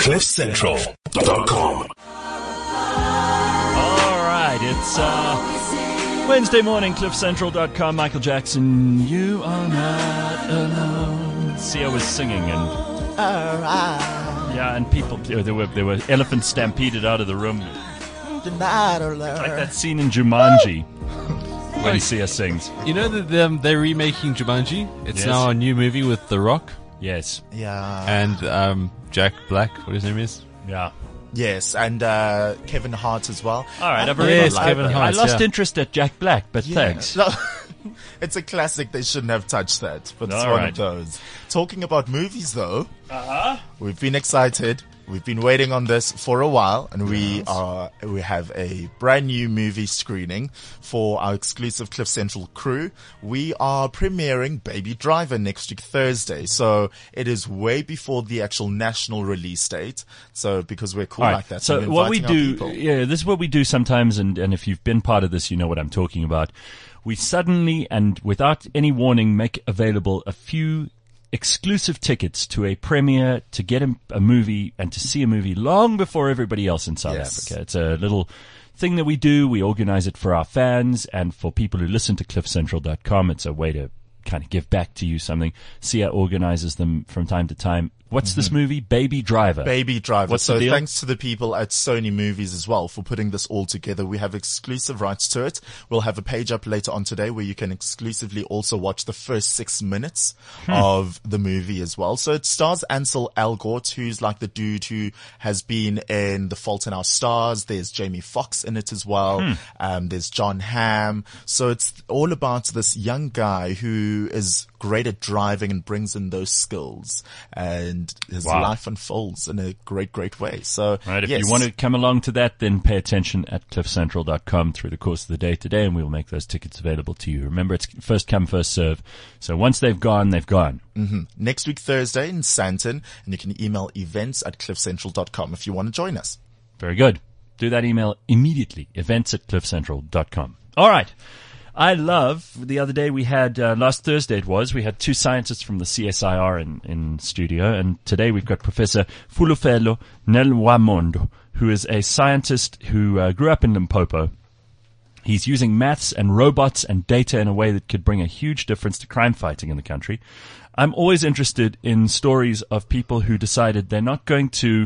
CliffCentral.com. All right, it's Wednesday morning, CliffCentral.com. Michael Jackson, you are not alone. Sia was singing, and yeah, and people, there were elephants stampeded out of the room. Like that scene in Jumanji when Sia sings. You know that they're remaking Jumanji? It's Yes. now a new movie with The Rock Yes, Yeah. and Jack Black, what his name is. yeah. Yes, and Kevin Hart as well. All right, I've Yes, already Kevin Hart, I lost yeah. interest at Jack Black, but thanks. No, it's a classic. They shouldn't have touched that, but it's All one right. of those. Talking about movies, though, we've been excited. We've been waiting on this for a while, and we have a brand new movie screening for our exclusive Cliff Central crew. We are premiering Baby Driver next week, Thursday. So it is way before the actual national release date. So because we're cool All right. like that. So we're what we inviting our do, people. yeah, this is what we do sometimes, and if you've been part of this, you know what I'm talking about. We suddenly and without any warning make available a few exclusive tickets to a premiere to get a movie and to see a movie long before everybody else in South Yes. Africa. It's a little thing that we do. We organize it for our fans and for people who listen to cliffcentral.com. It's a way to kind of give back to you something. Sia organizes them from time to time. What's this movie? Baby Driver. Baby Driver. What's so the deal? thanks to the people at Sony Movies as well for putting this all together. We have exclusive rights to it. We'll have a page up later on today where you can exclusively also watch the first 6 minutes of the movie as well. So it stars Ansel Elgort, who's like the dude who has been in The Fault in Our Stars. There's Jamie Foxx in it as well. There's John Hamm. So it's all about this young guy who is great at driving and brings in those skills, and his Wow. life unfolds in a great, great way. So, All right, if yes. you want to come along to that, then pay attention at cliffcentral.com through the course of the day today, and we will make those tickets available to you. Remember, it's first come, first serve. So once they've gone, they've gone. Next week, Thursday in Sandton, and you can email events@cliffcentral.com if you want to join us. Very good. Do that email immediately, events@cliffcentral.com. All right. I love, the other day we had, last Thursday we had two scientists from the CSIR in studio, and today we've got Professor Fulufelo Nelwamondo, who is a scientist who grew up in Limpopo. He's using maths and robots and data in a way that could bring a huge difference to crime fighting in the country. I'm always interested in stories of people who decided they're not going to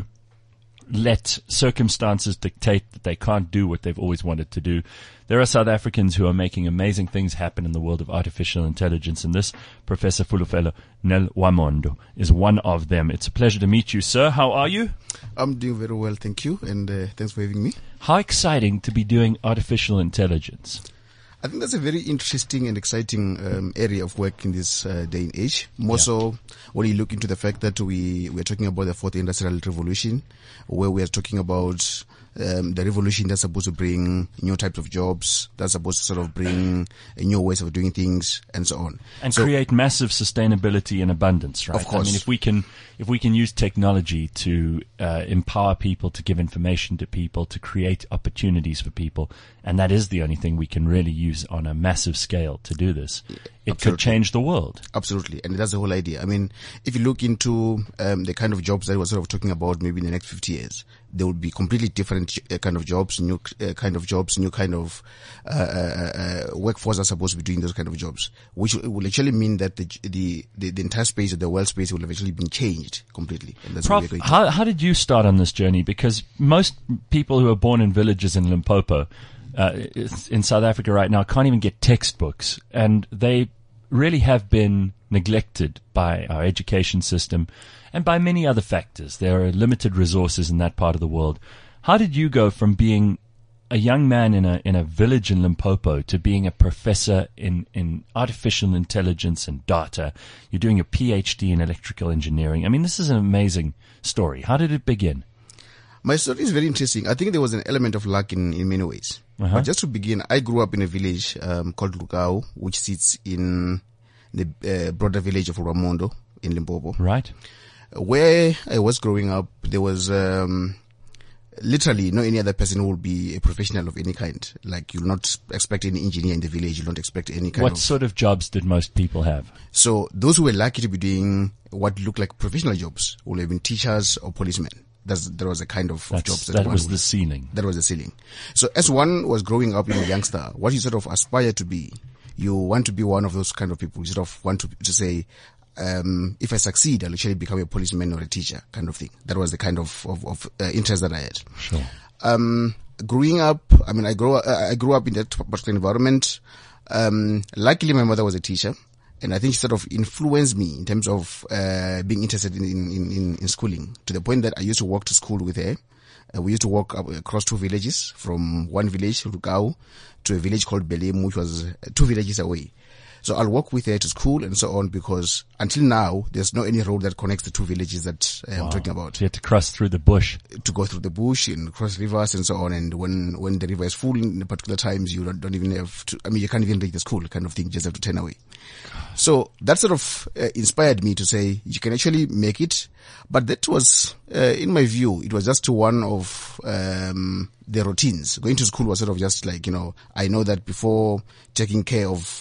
let circumstances dictate that they can't do what they've always wanted to do. There are South Africans who are making amazing things happen in the world of artificial intelligence, and this Professor Fulufelo Nelwamondo is one of them. It's a pleasure to meet you, sir. How are you? I'm doing very well, thank you, and thanks for having me. How exciting to be doing artificial intelligence. I think that's a very interesting and exciting area of work in this day and age. More so when you look into the fact that we're talking about the fourth industrial revolution, where we are talking about the revolution that's supposed to bring new types of jobs, that's supposed to sort of bring new ways of doing things, and so on. And So- create massive sustainability and abundance, right? Of course. I mean, if we can use technology to empower people, to give information to people, to create opportunities for people, and that is the only thing we can really use on a massive scale to do this, it could Absolutely. change the world. Absolutely, and that's the whole idea. I mean, if you look into the kind of jobs that we're sort of talking about, maybe in the next 50 years, there will be completely different kind of jobs, new kind of jobs, new kind of workforce are supposed to be doing those kind of jobs, which will actually mean that the entire space, or the world space, will have actually been changed completely. And that's what Prof, we're going to. how did you start on this journey? Because most people who are born in villages in Limpopo, in South Africa right now, can't even get textbooks, and they really have been neglected by our education system and by many other factors. There are limited resources in that part of the world. How did you go from being a young man in a village in Limpopo to being a professor in artificial intelligence and data? You're doing a PhD in electrical engineering. I mean, this is an amazing story. How did it begin? My story is very interesting. I think there was an element of luck in many ways. But just to begin, I grew up in a village called Lukao, which sits in the broader village of Ramondo in Limpopo. Right. Where I was growing up, there was literally no any other person who would be a professional of any kind. Like, you'll not expect any engineer in the village. You don't expect any kind What of... sort of jobs did most people have? So those who were lucky to be doing what looked like professional jobs would have been teachers or policemen. There was a kind of jobs that one was would- the ceiling. That was the ceiling. So as one was growing up in a youngster, what you sort of aspire to be, you want to be one of those kind of people. You sort of want to say, if I succeed, I'll actually become a policeman or a teacher, kind of thing. That was the kind of interest that I had. Sure. Growing up, I mean, I grew up in that particular environment. Luckily my mother was a teacher, and I think she sort of influenced me in terms of, being interested in schooling, to the point that I used to walk to school with her. We used to walk across 2 villages, from one village, Rukau, to a village called Belemu, which was 2 villages away. So I'll walk with her to school and so on, because until now, there's no any road that connects the 2 villages that I'm talking about. So you had to cross through the bush. To go through the bush and cross rivers and so on. And when the river is full in particular times, you don't even have to, I mean, you can't even reach the school, kind of thing. You just have to turn away. So that sort of inspired me to say, you can actually make it. But that was, in my view, it was just one of the routines. Going to school was sort of just like, I know that before taking care of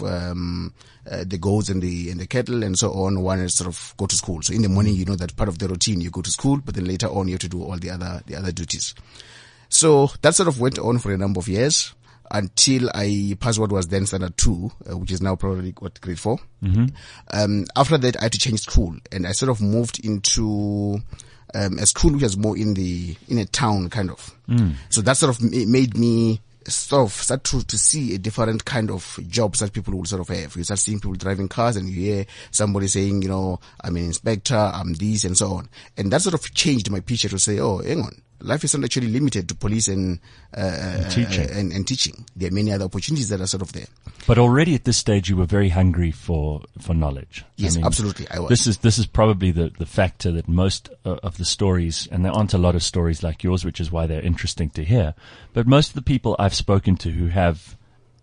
the goats and the cattle and so on, one has sort of go to school. So in the morning, you know that part of the routine, you go to school, but then later on you have to do all the other duties. So that sort of went on for a number of years, until I passed what was then standard 2, which is now probably grade 4. Mm-hmm. After that, I had to change school, and I sort of moved into a school which was more in a town, kind of. So that sort of made me sort of start to see a different kind of jobs that people will sort of have. You start seeing people driving cars, and you hear somebody saying, I'm an inspector, I'm this, and so on. And that sort of changed my picture to say, oh, hang on. Life is not actually limited to police and teaching. And teaching. There are many other opportunities that are sort of there. But already at this stage, you were very hungry for knowledge. Yes, I mean, absolutely. I was. This is probably the factor that most of the stories, and there aren't a lot of stories like yours, which is why they're interesting to hear. But most of the people I've spoken to who have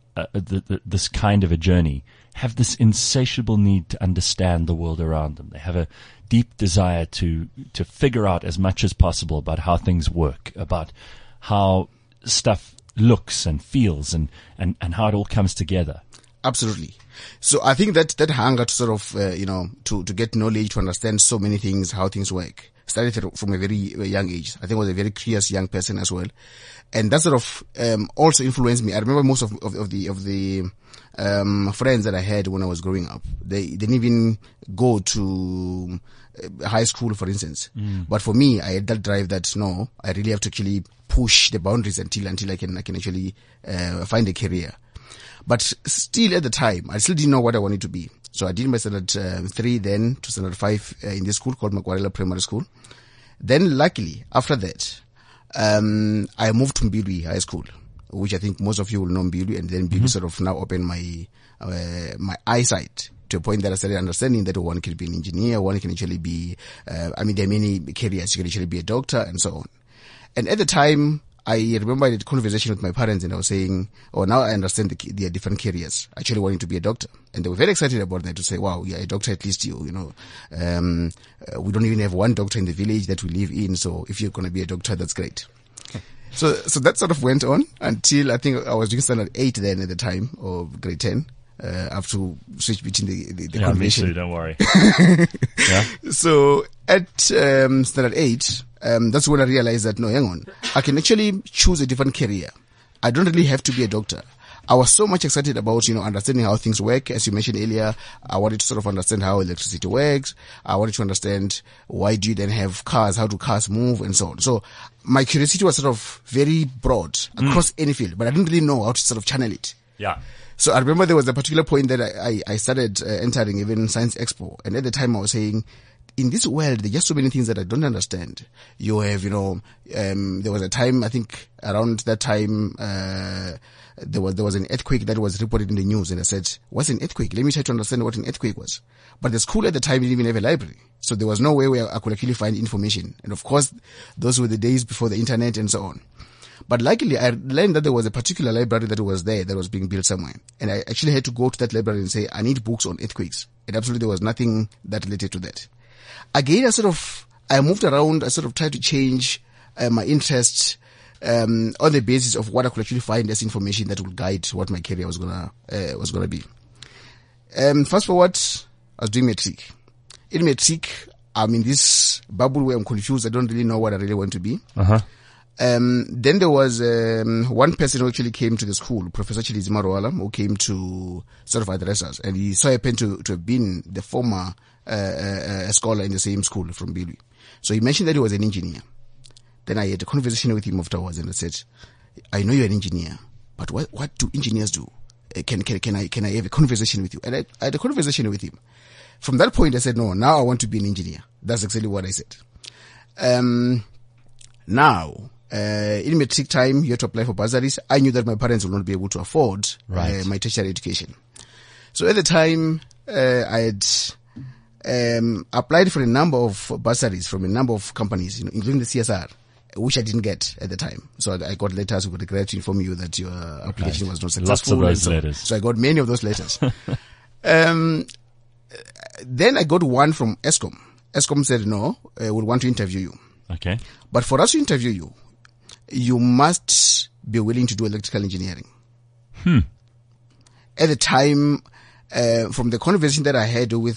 this kind of a journey have this insatiable need to understand the world around them. They have a deep desire to figure out as much as possible about how things work, about how stuff looks and feels, and how it all comes together. Absolutely. So I think that hunger to sort of, to get knowledge, to understand so many things, how things work, started from a very young age. I think I was a very curious young person as well. And that sort of, also influenced me. I remember most of the friends that I had when I was growing up. They didn't even go to high school, for instance. But for me, I had that drive that no, I really have to actually push the boundaries until I can actually find a career. But still at the time, I still didn't know what I wanted to be. So I did my standard 3 then to standard 5 in this school called Makwarela Primary School. Then luckily, after that, I moved to Mbilwi High School, which I think most of you will know Mbilwi, and then Mbilwi sort of now opened my eyesight to a point that I started understanding that one can be an engineer, one can actually be, there are many careers. You can actually be a doctor and so on. And at the time, I remember I had a conversation with my parents, and I was saying, now I understand the different careers. I actually wanted to be a doctor. And they were very excited about that, to say, wow, yeah, a doctor, at least we don't even have one doctor in the village that we live in. So if you're going to be a doctor, that's great. So that sort of went on until I think I was doing standard 8 then at the time, or grade 10. I have to switch between the convention. Me too, don't worry. Yeah. So at standard 8, that's when I realized that, no, hang on, I can actually choose a different career. I don't really have to be a doctor. I was so much excited about, understanding how things work. As you mentioned earlier, I wanted to sort of understand how electricity works. I wanted to understand why do you then have cars? How do cars move and so on? So my curiosity was sort of very broad across any field, but I didn't really know how to sort of channel it. Yeah. So I remember there was a particular point that I started entering even Science Expo. And at the time I was saying, in this world, there are just so many things that I don't understand. You have, there was a time, I think around that time, there was an earthquake that was reported in the news, and I said, what's an earthquake? Let me try to understand what an earthquake was. But the school at the time didn't even have a library. So there was no way where I could actually find information. And of course, those were the days before the internet and so on. But luckily, I learned that there was a particular library that was there that was being built somewhere. And I actually had to go to that library and say, I need books on earthquakes. And absolutely there was nothing that related to that. Again, I moved around. I sort of tried to change my interests on the basis of what I could actually find as information that would guide what my career was gonna be. Fast forward, I was doing matric. In matric, I'm in this bubble where I'm confused. I don't really know what I really want to be. Uh-huh. Then there was one person who actually came to the school, Professor Chilizima Rwala, who came to sort of address us, and he so happened to have been the former scholar in the same school from Bilwi. So he mentioned that he was an engineer. Then I had a conversation with him afterwards, and I said, "I know you're an engineer, but what do engineers do? Can I have a conversation with you?" And I had a conversation with him. From that point, I said, "No, now I want to be an engineer." That's exactly what I said. Now. In matric time, you had to apply for bursaries. I knew that my parents would not be able to afford my tertiary education. So at the time, I had applied for a number of bursaries from a number of companies, including the CSR, which I didn't get at the time. So I got letters with regret to inform you that your application was not successful. Lots of those letters. So I got many of those letters. Then I got one from ESCOM. ESCOM said, "No, we want to interview you. Okay. But for us to interview you, you must be willing to do electrical engineering." At the time, from the conversation that I had with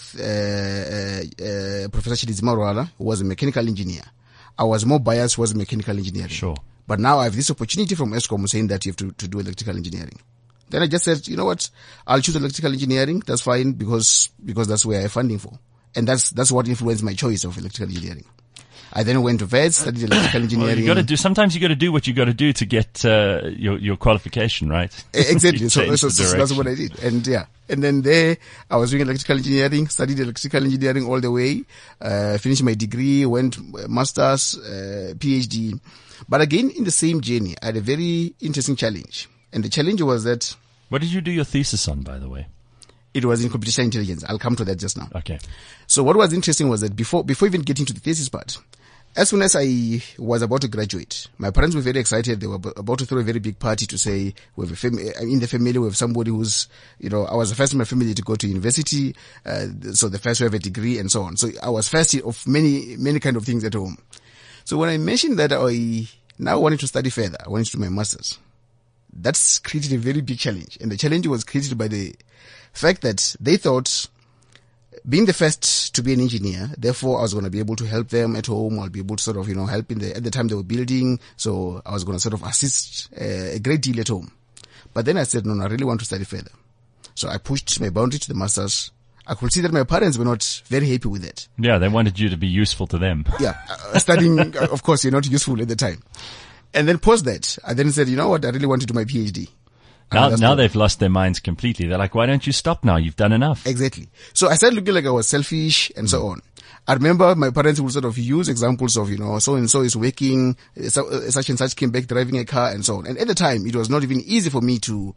Professor Chilizima Rwala, who was a mechanical engineer, I was more biased towards mechanical engineering. Sure. But now I have this opportunity from ESCOM saying that you have to do electrical engineering. Then I just said, you know what, I'll choose electrical engineering. That's fine because that's where I have funding for. And that's what influenced my choice of electrical engineering. I then went to VET, studied electrical engineering. Well, sometimes you got to do what you got to do to get your qualification, right? Exactly. so the that's what I did. And then there I was doing electrical engineering, studied electrical engineering all the way, finished my degree, went master's, PhD. But again, in the same journey, I had a very interesting challenge. And the challenge was that... What did you do your thesis on, by the way? It was in computational intelligence. I'll come to that just now. Okay. So what was interesting was that before even getting to the thesis part, as soon as I was about to graduate, my parents were very excited. They were about to throw a very big party to say, we have in the family, we have somebody who's, I was the first in my family to go to university, so the first to have a degree and so on. So I was first of many, many kind of things at home. So when I mentioned that I now wanted to study further, I wanted to do my master's, that's created a very big challenge. And the challenge was created by the fact that they thought, being the first to be an engineer, therefore I was going to be able to help them at home. I'll be able to sort of, help at the time they were building. So I was going to sort of assist a great deal at home. But then I said, no, I really want to study further. So I pushed my boundary to the masters. I could see that my parents were not very happy with it. Yeah, they wanted you to be useful to them. Yeah, studying, of course, you're not useful at the time. And then post that, I then said, you know what, I really want to do my PhD. Now they've lost their minds completely. They're like, why don't you stop now? You've done enough. Exactly. So I started looking like I was selfish and so on. I remember my parents would sort of use examples of, so and so is working, such and such came back driving a car and so on. And at the time, it was not even easy for me to,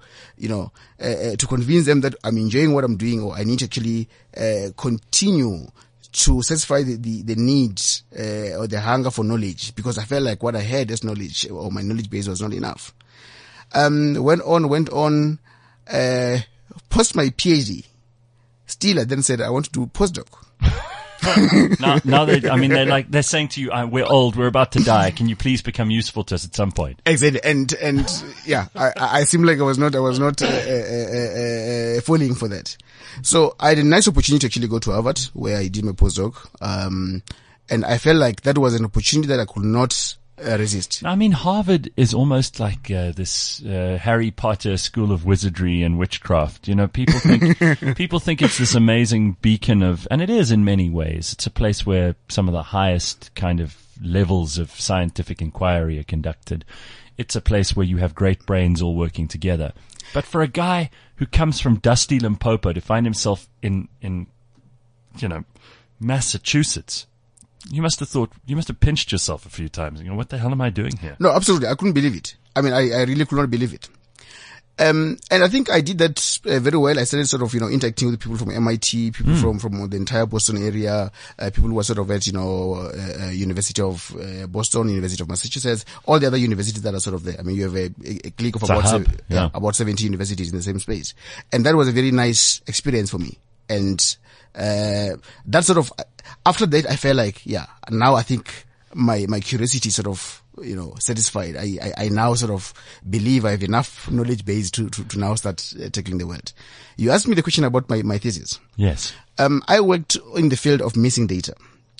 to convince them that I'm enjoying what I'm doing, or I need to actually, continue to satisfy the needs, or the hunger for knowledge, because I felt like what I had as knowledge, or my knowledge base, was not enough. Went on, post my PhD. Still, I then said, I want to do postdoc. now they're saying to you, we're old, we're about to die. Can you please become useful to us at some point? Exactly. And yeah, I seemed like I was not falling for that. So I had a nice opportunity to actually go to Harvard, where I did my postdoc. And I felt like that was an opportunity that I could not resist. I mean, Harvard is almost like this Harry Potter school of wizardry and witchcraft. People think it's this amazing beacon of, and it is in many ways. It's a place where some of the highest kind of levels of scientific inquiry are conducted. It's a place where you have great brains all working together. But for a guy who comes from dusty Limpopo to find himself in Massachusetts, you must have pinched yourself a few times. What the hell am I doing here? No, absolutely. I couldn't believe it. I mean, I really could not believe it. And I think I did that very well. I started sort of, interacting with people from MIT, people from the entire Boston area, people who were sort of at, University of Boston, University of Massachusetts, all the other universities that are sort of there. I mean, you have a clique of about 70 universities in the same space. And that was a very nice experience for me. And that sort of, after that, I felt like, now I think my curiosity sort of, satisfied. I now sort of believe I have enough knowledge base to now start tackling the world. You asked me the question about my thesis. Yes. I worked in the field of missing data.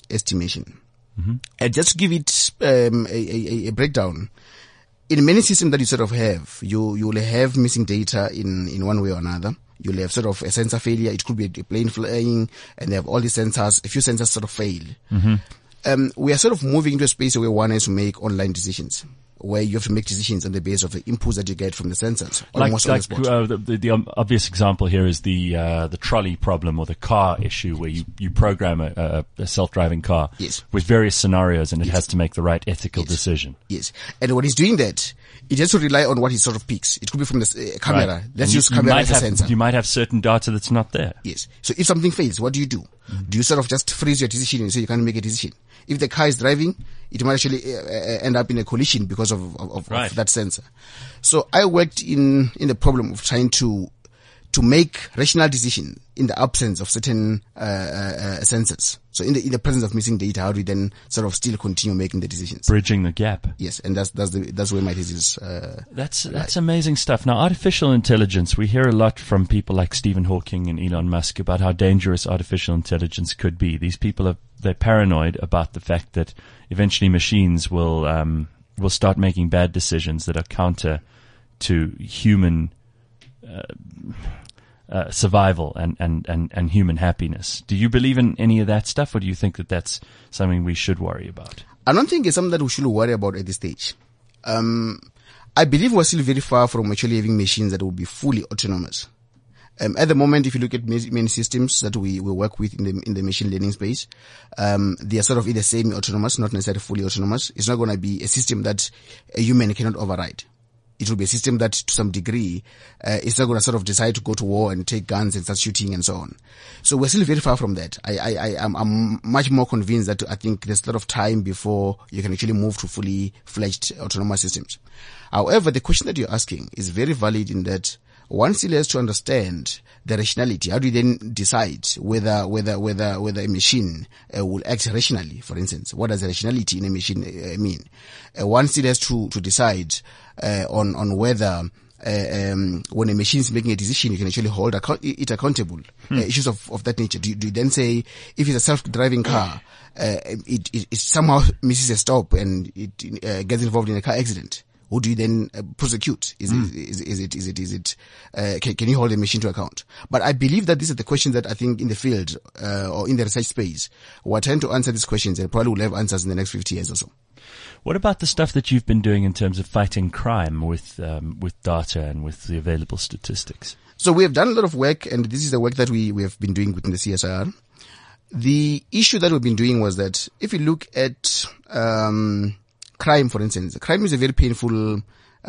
estimation. And just to give it a breakdown, in many systems that you sort of have, you'll have missing data in one way or another. You'll have sort of a sensor failure. It could be a plane flying, and they have all these sensors. A few sensors sort of fail. We are sort of moving into a space where one has to make online decisions, where you have to make decisions on the basis of the inputs that you get from the sensors. Almost on the spot. The obvious example here is the trolley problem or the car issue, where you program a self-driving car Yes. with various scenarios, and it has to make the right ethical decision. Yes. And when it's doing that, it has to rely on what it sort of picks. It could be from the camera. Right. Let's And use camera as a sensor. You might have certain data that's not there. Yes. So if something fails, what do you do? Do you sort of just freeze your decision and say you can't make a decision? If the car is driving, it might actually end up in a collision because of Right. that sensor. So I worked in the problem of trying to make rational decision in the absence of certain sensors. So in the presence of missing data, how do we then sort of still continue making the decisions? Bridging the gap. Yes, and that's where my thesis. That's amazing stuff. Now, artificial intelligence, we hear a lot from people like Stephen Hawking and Elon Musk about how dangerous artificial intelligence could be. These people they're paranoid about the fact that eventually machines will start making bad decisions that are counter to human survival and human happiness. Do you believe in any of that stuff, or do you think that that's something we should worry about? I don't think it's something that we should worry about at this stage. I believe we're still very far from actually having machines that will be fully autonomous. At the moment, if you look at many systems that we work with in the machine learning space, they are sort of either semi-autonomous, not necessarily fully autonomous. It's not going to be a system that a human cannot override. It will be a system that, to some degree, is not going to sort of decide to go to war and take guns and start shooting and so on. So we're still very far from that. I'm much more convinced that I think there's a lot of time before you can actually move to fully fledged autonomous systems. However, the question that you're asking is very valid in that one still has to understand the rationality. How do you then decide whether a machine will act rationally? For instance, what does rationality in a machine mean? One still has to decide on whether when a machine is making a decision, you can actually hold it accountable. Issues of that nature. Do you then say, if it's a self-driving car, it somehow misses a stop and it gets involved in a car accident? Who do you then prosecute? Can you hold the machine to account? But I believe that these are the questions that I think in the field, or in the research space, we're trying to answer these questions, and probably will have answers in the next 50 years or so. What about the stuff that you've been doing in terms of fighting crime with data and with the available statistics? So we have done a lot of work, and this is the work that we have been doing within the CSIR. The issue that we've been doing was that if you look at, crime, for instance, crime is a very painful,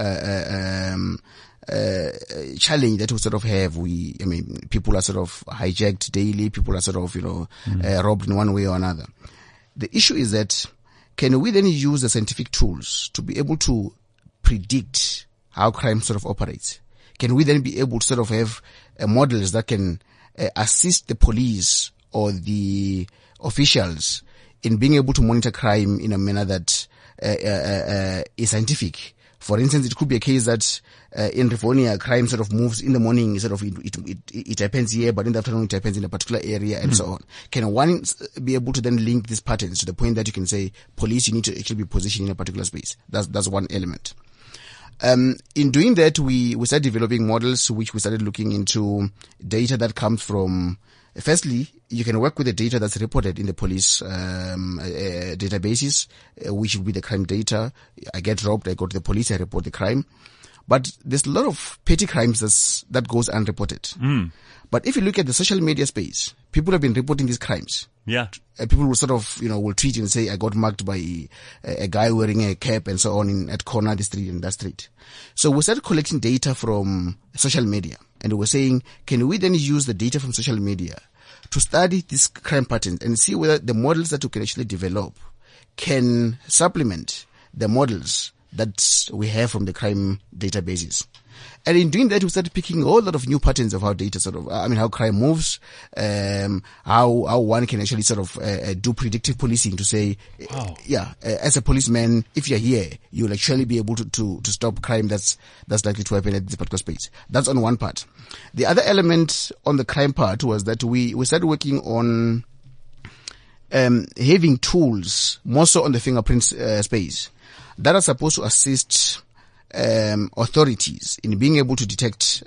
challenge that we sort of have. People are sort of hijacked daily. People are sort of, robbed in one way or another. The issue is that, can we then use the scientific tools to be able to predict how crime sort of operates? Can we then be able to sort of have models that can assist the police or the officials in being able to monitor crime in a manner that is scientific? For instance, it could be a case that in Rivonia, crime sort of moves in the morning, sort of it happens here, but in the afternoon it happens in a particular area, and so on. Can one be able to then link these patterns to the point that you can say, police, you need to actually be positioned in a particular space? That's one element. In doing that, we started developing models, which we started looking into data that comes from. Firstly, you can work with the data that's reported in the police databases, which will be the crime data. I get robbed, I go to the police, I report the crime. But there's a lot of petty crimes that goes unreported. But if you look at the social media space, people have been reporting these crimes. Yeah. People will sort of, will tweet and say, I got mugged by a guy wearing a cap and so on at corner the street and that street. So we started collecting data from social media, and we were saying, can we then use the data from social media to study these crime patterns and see whether the models that we can actually develop can supplement the models that we have from the crime databases. And in doing that, we started picking a whole lot of new patterns of how data how crime moves, how one can actually sort of do predictive policing to say, wow. As a policeman, if you're here, you'll actually be able to stop crime that's likely to happen at this particular space. That's on one part. The other element on the crime part was that we started working on having tools, more so on the fingerprint space, that are supposed to assist authorities in being able to detect,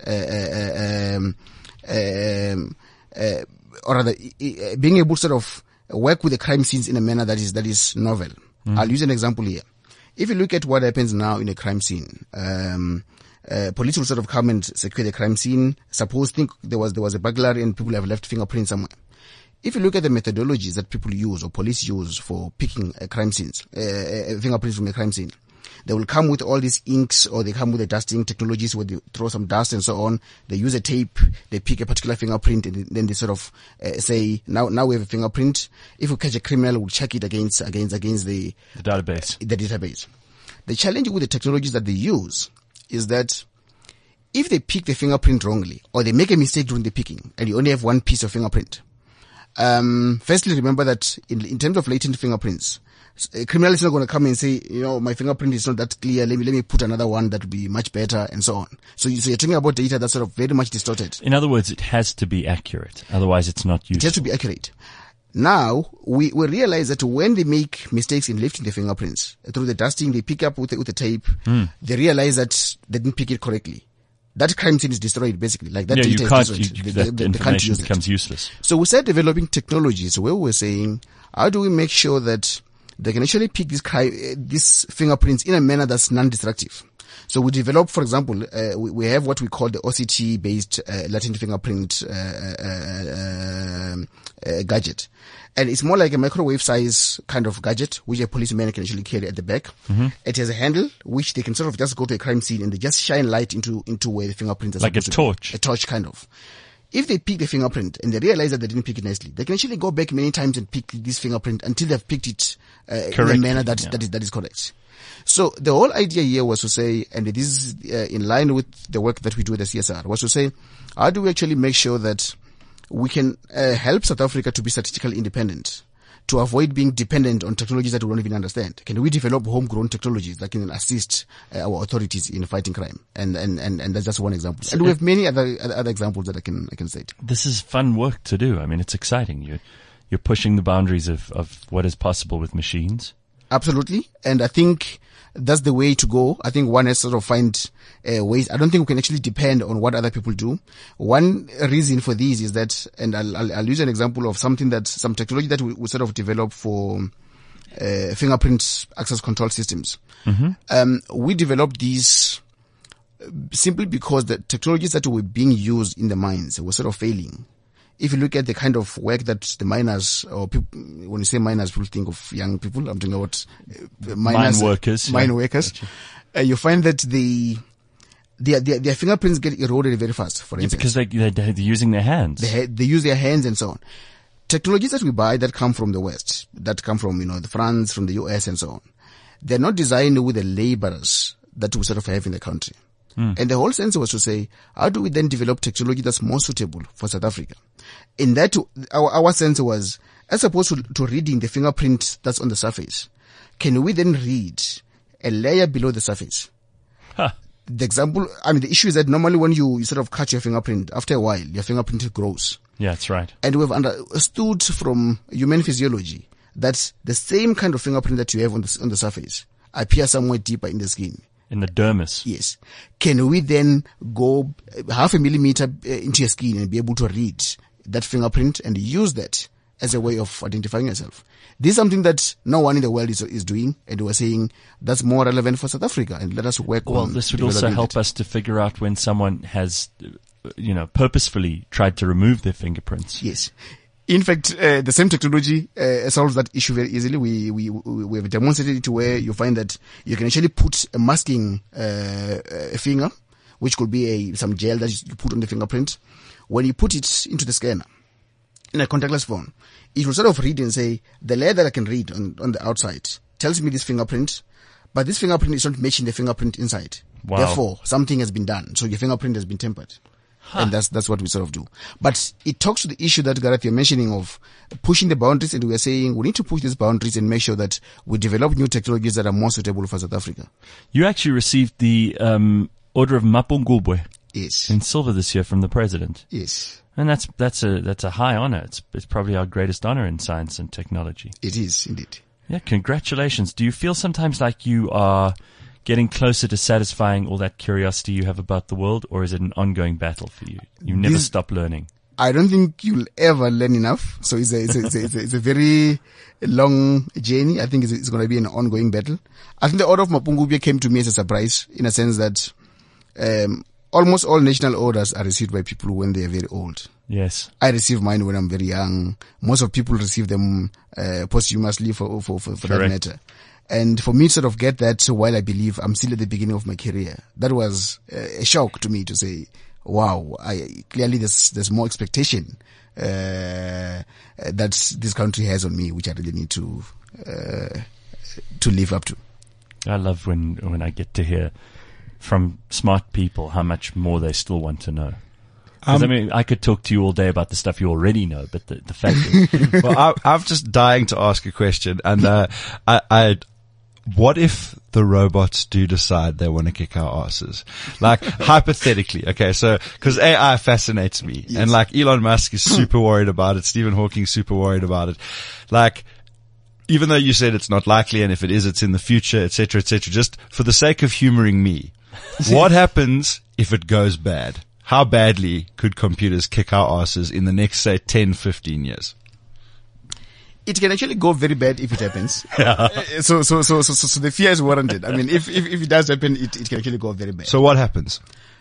or rather, being able to sort of work with the crime scenes in a manner that is novel. I'll use an example here. If you look at what happens now in a crime scene, police will sort of come and secure the crime scene. Think there was a burglary and people have left fingerprints somewhere. If you look at the methodologies that people use or police use for picking crime scenes, fingerprints from a crime scene, they will come with all these inks, or they come with the dusting technologies where they throw some dust and so on. They use a tape, they pick a particular fingerprint, and then they sort of say, now we have a fingerprint. If we catch a criminal, we'll check it against the database. The challenge with the technologies that they use is that if they pick the fingerprint wrongly, or they make a mistake during the picking, and you only have one piece of fingerprint, firstly, remember that in terms of latent fingerprints, a criminal is not going to come and say, my fingerprint is not that clear. Let me put another one that will be much better, and so on. So you're talking about data that's sort of very much distorted. In other words, it has to be accurate. Otherwise, it's not useful. It has to be accurate. Now, we realize that when they make mistakes in lifting the fingerprints, through the dusting, they pick up with the tape, they realize that they didn't pick it correctly. That crime scene is destroyed, basically. Like that data is destroyed. That information becomes useless. So we started developing technologies where we're saying, how do we make sure that they can actually pick these fingerprints in a manner that's non-destructive? So we developed, for example, we have what we call the OCT-based latent fingerprint gadget. And it's more like a microwave size kind of gadget, which a policeman can actually carry at the back. Mm-hmm. It has a handle, which they can sort of just go to a crime scene and they just shine light into where the fingerprint is. Like a torch. A torch, kind of. If they pick the fingerprint and they realize that they didn't pick it nicely, they can actually go back many times and pick this fingerprint until they've picked it in a manner that is correct. So the whole idea here was to say, and it is in line with the work that we do at the CSR, was to say, how do we actually make sure that we can help South Africa to be strategically independent, to avoid being dependent on technologies that we don't even understand? Can we develop homegrown technologies that can assist our authorities in fighting crime? And that's just one example. And we have many other examples that I can cite. This is fun work to do. I mean, it's exciting. You're pushing the boundaries of what is possible with machines. Absolutely. And I think that's the way to go. I think one has to sort of find ways. I don't think we can actually depend on what other people do. One reason for this is that, and I'll use an example of some technology that we sort of develop for fingerprint access control systems. Mm-hmm. We developed these simply because the technologies that were being used in the mines were sort of failing. If you look at the kind of work that the miners, or people, when you say miners, people think of young people. I'm talking about miners, mine workers. Mine workers. Gotcha. You find that their fingerprints get eroded very fast, for instance. Because they're using their hands. They use their hands and so on. Technologies that we buy that come from the West, that come from, the France, from the US and so on, they're not designed with the laborers that we sort of have in the country. And the whole sense was to say, how do we then develop technology that's more suitable for South Africa? In that, our sense was, as opposed to reading the fingerprint that's on the surface, can we then read a layer below the surface? Huh. The issue is that normally when you sort of cut your fingerprint, after a while, your fingerprint grows. Yeah, that's right. And we've understood from human physiology that the same kind of fingerprint that you have on the surface appears somewhere deeper in the skin. In the dermis. Yes. Can we then go 0.5 millimeter into your skin and be able to read that fingerprint and use that as a way of identifying yourself? This is something that no one in the world is doing, and we're saying that's more relevant for South Africa, and let us work on. Well, this would also help us to figure out when someone has, purposefully tried to remove their fingerprints. Yes. In fact, the same technology solves that issue very easily. We have demonstrated it where you find that you can actually put a masking finger, which could be some gel that you put on the fingerprint. When you put it into the scanner in a contactless phone, it will sort of read and say, the layer that I can read on the outside tells me this fingerprint, but this fingerprint is not matching the fingerprint inside. Wow. Therefore, something has been done. So your fingerprint has been tampered. Huh. And that's what we sort of do. But it talks to the issue that, Gareth, you're mentioning of pushing the boundaries, and we're saying we need to push these boundaries and make sure that we develop new technologies that are more suitable for South Africa. You actually received the Order of Mapungubwe. Yes. In silver this year from the president. Yes. And that's a high honor. It's probably our greatest honor in science and technology. It is indeed. Yeah, congratulations. Do you feel sometimes like you are getting closer to satisfying all that curiosity you have about the world, or is it an ongoing battle for you? You never stop learning. I don't think you'll ever learn enough. So it's a very long journey. I think it's going to be an ongoing battle. I think the Order of Mapungubwe came to me as a surprise, in a sense that almost all national orders are received by people when they are very old. Yes. I received mine when I'm very young. Most of people receive them posthumously for that matter. And for me to sort of get that while I believe I'm still at the beginning of my career, that was a shock to me to say, wow, clearly there's more expectation that this country has on me, which I really need to live up to. I love when I get to hear from smart people how much more they still want to know. 'Cause, I mean, I could talk to you all day about the stuff you already know, but the fact is, Well, I'm just dying to ask a question, and what if the robots do decide they want to kick our asses? Like, hypothetically, okay, so, cause AI fascinates me, and like Elon Musk is super worried about it, Stephen Hawking's super worried about it. Like, even though you said it's not likely, and if it is, it's in the future, etc., just for the sake of humoring me, what happens if it goes bad? How badly could computers kick our asses in the next, say, 10, 15 years? It can actually go very bad if it happens. So the fear is warranted. I mean, if it does happen, it can actually go very bad. So what happens?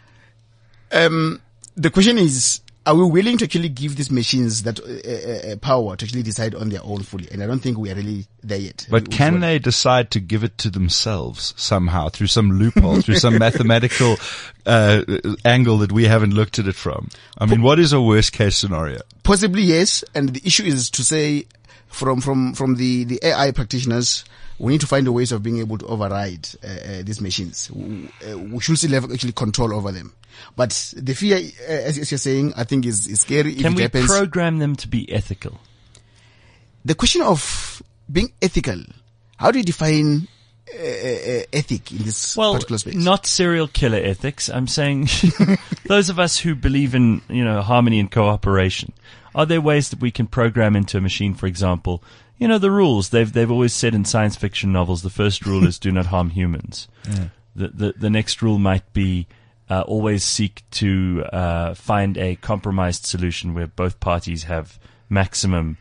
The question is, are we willing to actually give these machines that power to actually decide on their own fully? And I don't think we are really there yet. But can they decide to give it to themselves somehow through some loophole, through some mathematical angle that we haven't looked at it from? I mean, what is a worst case scenario? Possibly yes. And the issue is to say, from the AI practitioners, we need to find a ways of being able to override these machines. We should still have actually control over them. But the fear, as you're saying, I think is scary. Can if we it happens. program them to be ethical? The question of being ethical, how do you define ethic in this particular space? Not serial killer ethics. I'm saying those of us who believe in, harmony and cooperation. Are there ways that we can program into a machine, for example, the rules? They've always said in science fiction novels, the first rule is do not harm humans. Yeah. The next rule might be always seek to find a compromised solution where both parties have maximum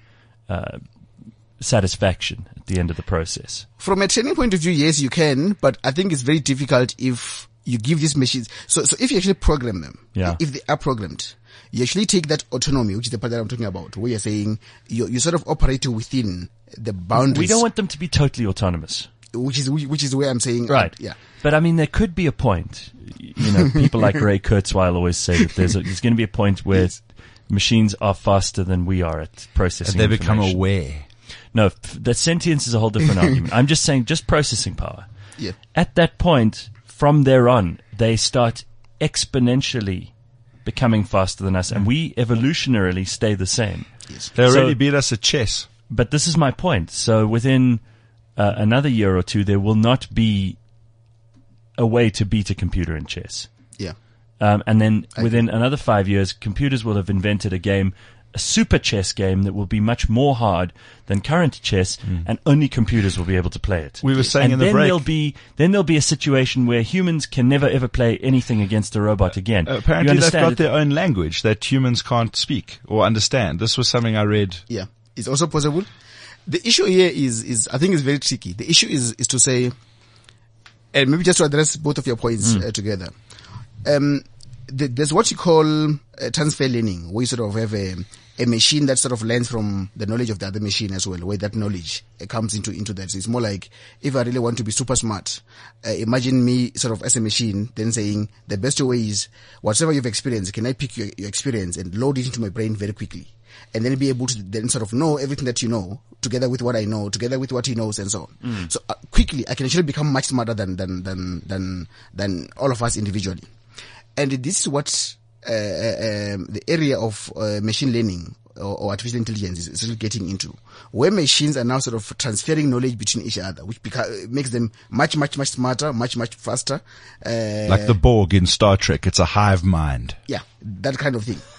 satisfaction at the end of the process. From a training point of view, yes, you can, but I think it's very difficult if you give these machines. So if you actually program them, if they are programmed, you actually take that autonomy, which is the part that I'm talking about, where you're saying you sort of operate within the boundaries. We don't want them to be totally autonomous. Which is where I'm saying, right? Yeah. But I mean, there could be a point. People like Ray Kurzweil always say that there's going to be a point where machines are faster than we are at processing. And they become aware. No, that sentience is a whole different argument. I'm just saying, just processing power. Yeah. At that point, from there on, they start exponentially becoming faster than us, and we evolutionarily stay the same. Yes. They already beat us at chess. But this is my point. So within another year or two, there will not be a way to beat a computer in chess. Yeah. And then within another 5 years, computers will have invented a super chess game that will be much more hard than current chess, and only computers will be able to play it. We were saying in the break. Then there'll be a situation where humans can never ever play anything against a robot again. Apparently they've got their own language that humans can't speak or understand. This was something I read. Yeah. It's also possible. The issue here is I think it's very tricky. The issue is to say, and maybe just to address both of your points together. There's what you call transfer learning, where you sort of have a machine that sort of learns from the knowledge of the other machine as well, where that knowledge comes into that. So it's more like, if I really want to be super smart, imagine me sort of as a machine then saying, the best way is, whatever you've experienced, can I pick your experience and load it into my brain very quickly? And then be able to then sort of know everything that you know, together with what I know, together with what he knows, and so on. So quickly, I can actually become much smarter than all of us individually. And this is what the area of machine learning or artificial intelligence is really getting into, where machines are now sort of transferring knowledge between each other, which makes them much smarter, much faster. Like the Borg in Star Trek, it's a hive mind. Yeah, that kind of thing.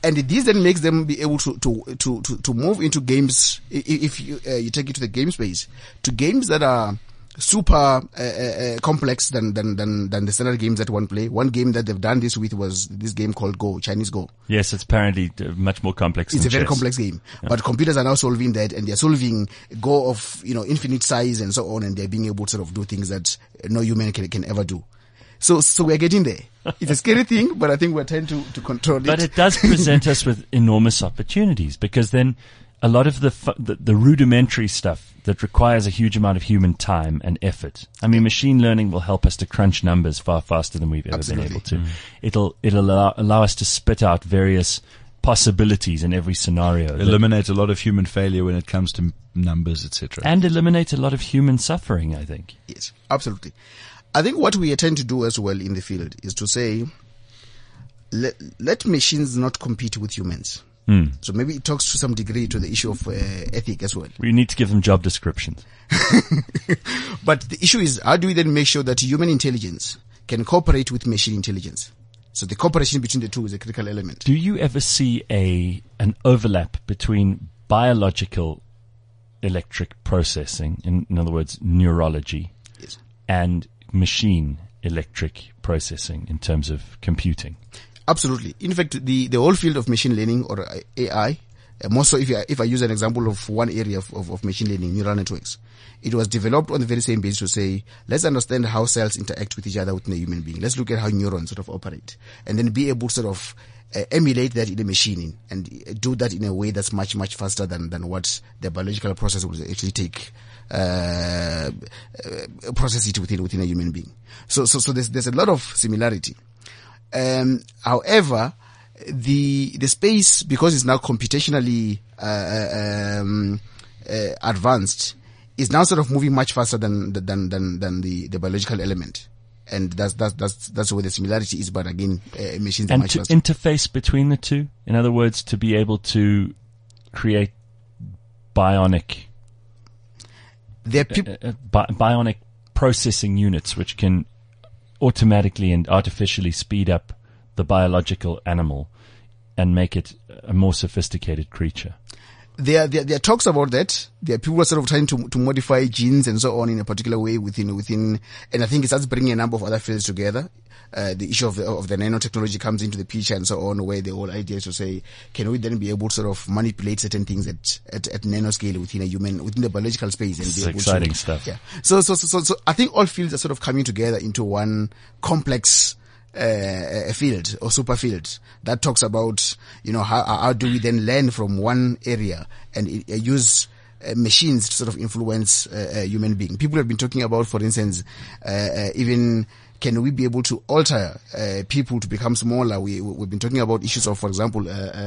And this then makes them be able to move into games, if you take it to the game space, to games that are super complex than the standard games that one play. One game that they've done this with was this game called Go, Chinese Go. Yes, it's apparently much more complex. It's than a very chess. complex game, but computers are now solving that, and they're solving Go of infinite size and so on, and they're being able to sort of do things that no human can ever do. So we're getting there. It's a scary thing, but I think we're trying to control it. But it does present us with enormous opportunities, because then a lot of the rudimentary stuff that requires a huge amount of human time and effort. I mean, machine learning will help us to crunch numbers far faster than we've ever been able to. It'll allow us to spit out various possibilities in every scenario. Eliminate a lot of human failure when it comes to numbers, etc. And eliminate a lot of human suffering, I think. Yes, absolutely. I think what we tend to do as well in the field is to say, let machines not compete with humans. So maybe it talks to some degree to the issue of ethic as well. We need to give them job descriptions. But the issue is, how do we then make sure that human intelligence can cooperate with machine intelligence? So the cooperation between the two is a critical element. Do you ever see an overlap between biological electric processing, in other words, neurology, Yes. and machine electric processing in terms of computing? Absolutely. In fact, the whole field of machine learning or AI, more so if I use an example of one area of machine learning, neural networks, it was developed on the very same basis to say, let's understand how cells interact with each other within a human being. Let's look at how neurons sort of operate, and then be able to sort of emulate that in a machine and do that in a way that's much, much faster than what the biological process would actually take, process it within a human being. So there's a lot of similarity. However, the space, because it's now computationally advanced, is now sort of moving much faster than the biological element, and that's where the similarity is. But again, machines are And much to faster. interface between the two, in other words, to be able to create bionic There are people. bionic processing units which can automatically and artificially speed up the biological animal and make it a more sophisticated creature. There are talks about that. There are people who are sort of trying to modify genes and so on in a particular way within, and I think it starts bringing a number of other fields together. The issue of the nanotechnology comes into the picture and so on, where the whole idea is to say, can we then be able to sort of manipulate certain things at nanoscale within a human, within the biological space, and This be is able exciting to, stuff. Yeah. So I think all fields are sort of coming together into one complex field or super field that talks about, how do we then learn from one area and use machines to sort of influence a human being. People have been talking about, for instance, even can we be able to alter people to become smaller? We've been talking about issues of, for example,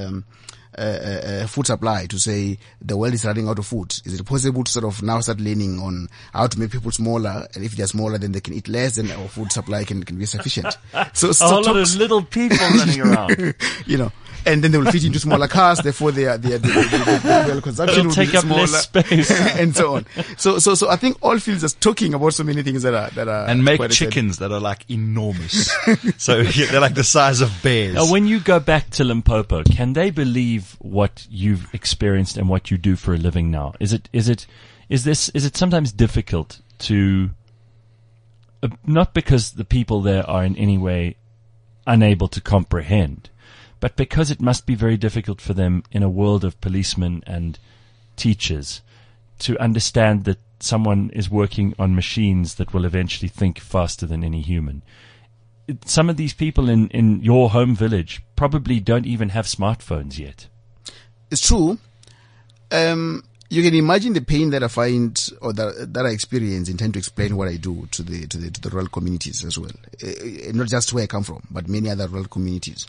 food supply, to say the world is running out of food. Is it possible to sort of now start learning on how to make people smaller? And if they're smaller, then they can eat less, then our food supply can be sufficient. So A whole lot of little people running around. And then they will fit into smaller cars, therefore their fuel consumption It'll will take be up smaller, less space. and so on. So I think all fields are talking about so many things that are And make quite exciting. chickens that are like enormous. So yeah, they're like the size of bears. Now, when you go back to Limpopo, can they believe what you've experienced and what you do for a living now? Is it sometimes difficult to, not because the people there are in any way unable to comprehend, but because it must be very difficult for them in a world of policemen and teachers to understand that someone is working on machines that will eventually think faster than any human. Some of these people in your home village probably don't even have smartphones yet. It's true. You can imagine the pain that I find or that I experience in trying to explain what I do to the rural communities as well. Not just where I come from, but many other rural communities.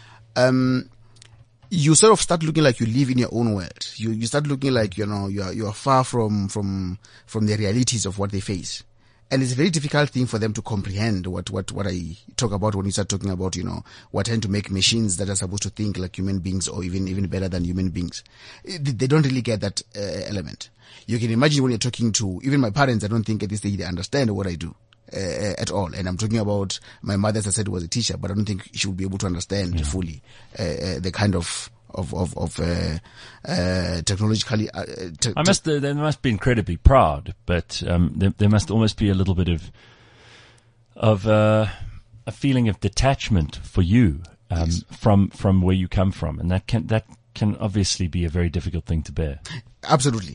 You sort of start looking like you live in your own world. You start looking like, you are far from the realities of what they face. And it's a very difficult thing for them to comprehend what I talk about when you start talking about, we're trying to make machines that are supposed to think like human beings or even better than human beings. They don't really get that element. You can imagine when you're talking to even my parents, I don't think at this stage they understand what I do. at all. And I'm talking about my mother, as I said, was a teacher, but I don't think she would be able to understand fully the kind of technologically. They must be incredibly proud, but there must almost be a little bit of a feeling of detachment for you from where you come from, and that can obviously be a very difficult thing to bear. Absolutely.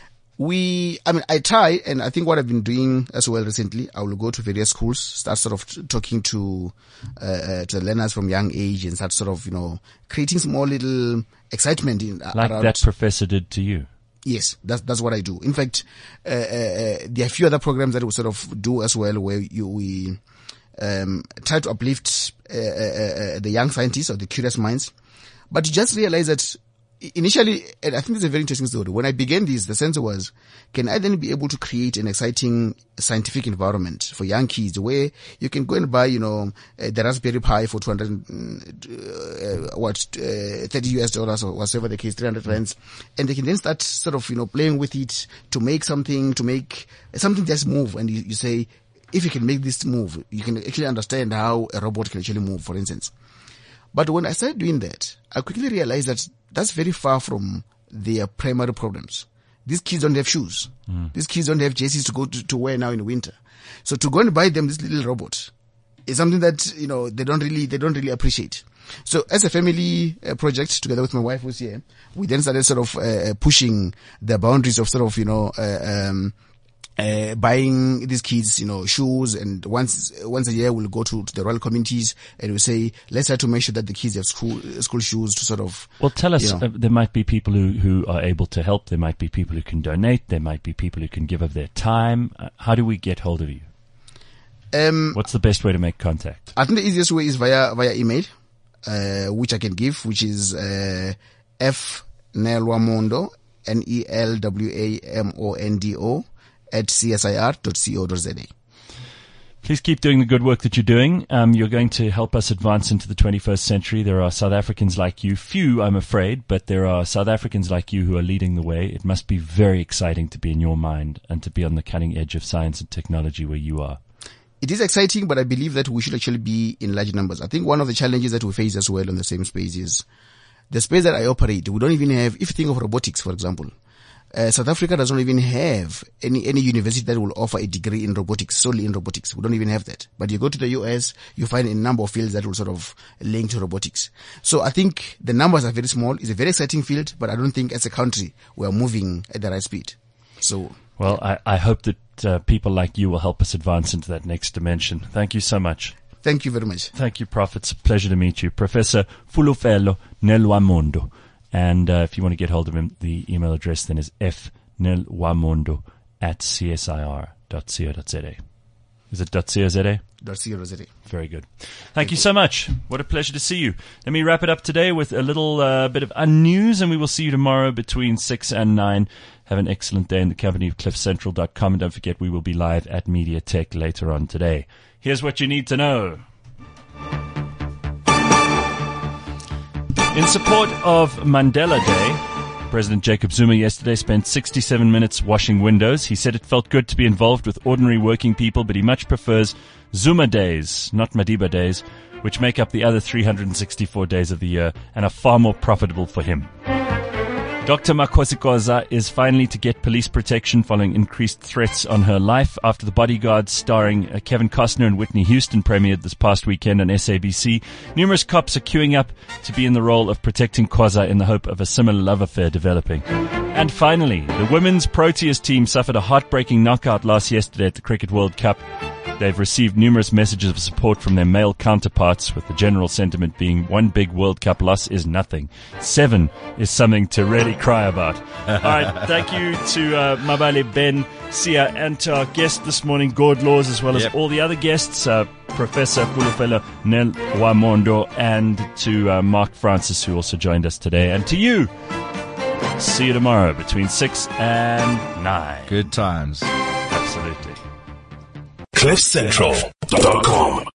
I try, and I think what I've been doing as well recently, I will go to various schools, start sort of talking to the learners from young age, and start sort of, creating small little excitement like around. That professor did to you. Yes, that's what I do. In fact, there are a few other programs that we sort of do as well, where we try to uplift the young scientists or the curious minds. But you just realize that initially, and I think it's a very interesting story. When I began this, the sense was, can I then be able to create an exciting scientific environment for young kids where you can go and buy, the Raspberry Pi for $30 US or whatever the case, 300 rands, and they can then start sort of, playing with it to make something just move. And you say, if you can make this move, you can actually understand how a robot can actually move, for instance. But when I started doing that, I quickly realized that that's very far from their primary problems. These kids don't have shoes. These kids don't have jerseys to go to wear now in the winter. So to go and buy them this little robot is something that, they don't really appreciate. So as a family project, together with my wife who's here, we then started sort of pushing the boundaries of sort of, buying these kids, shoes, and once a year we'll go to the rural communities and we say, let's try to make sure that the kids have school shoes to sort of. Well, tell us, there might be people who are able to help. There might be people who can donate. There might be people who can give of their time. How do we get hold of you? What's the best way to make contact? I think the easiest way is via email, which I can give, which is, fnelwamondo, NELWAMONDO, @csir.co.za. Please keep doing the good work that you're doing. You're going to help us advance into the 21st century. There are South Africans like you, few I'm afraid, but there are South Africans like you who are leading the way. It must be very exciting to be in your mind and to be on the cutting edge of science and technology where you are. It is exciting, but I believe that we should actually be in large numbers. I think one of the challenges that we face as well on the same space is the space that I operate. We don't even have, if you think of robotics, for example, South Africa does not even have any university that will offer a degree in robotics, solely in robotics. We don't even have that. But you go to the US, you find a number of fields that will sort of link to robotics. So I think the numbers are very small. It's a very exciting field, but I don't think as a country we are moving at the right speed. So. Well, I hope that people like you will help us advance into that next dimension. Thank you so much. Thank you very much. Thank you, Prof. It's a pleasure to meet you. Professor Fulufelo Nelwamondo. And if you want to get hold of him, the email address then is fnelwamondo@csir.co.za. Is it .co.za? .co.za. Very good. Thank you so much. What a pleasure to see you. Let me wrap it up today with a little bit of unnews, and we will see you tomorrow between 6 and 9. Have an excellent day in the company of cliffcentral.com, and don't forget we will be live at MediaTek later on today. Here's what you need to know. In support of Mandela Day, President Jacob Zuma yesterday spent 67 minutes washing windows. He said it felt good to be involved with ordinary working people, but he much prefers Zuma days, not Madiba days, which make up the other 364 days of the year and are far more profitable for him. Dr. Makhosikoza is finally to get police protection following increased threats on her life after The Bodyguard starring Kevin Costner and Whitney Houston premiered this past weekend on SABC. Numerous cops are queuing up to be in the role of protecting Khoza in the hope of a similar love affair developing. And finally, the women's Proteas team suffered a heartbreaking knockout loss yesterday at the Cricket World Cup. They've received numerous messages of support from their male counterparts, with the general sentiment being 1 big World Cup loss is nothing. 7 is something to really cry about. All right, thank you to Mabale Ben, Sia, and to our guest this morning, Gord Laws, as well as all the other guests, Professor Fulufelo Nelwamondo, and to Mark Francis, who also joined us today, and to you. See you tomorrow between 6 and 9. Good times. Absolutely. CliffCentral.com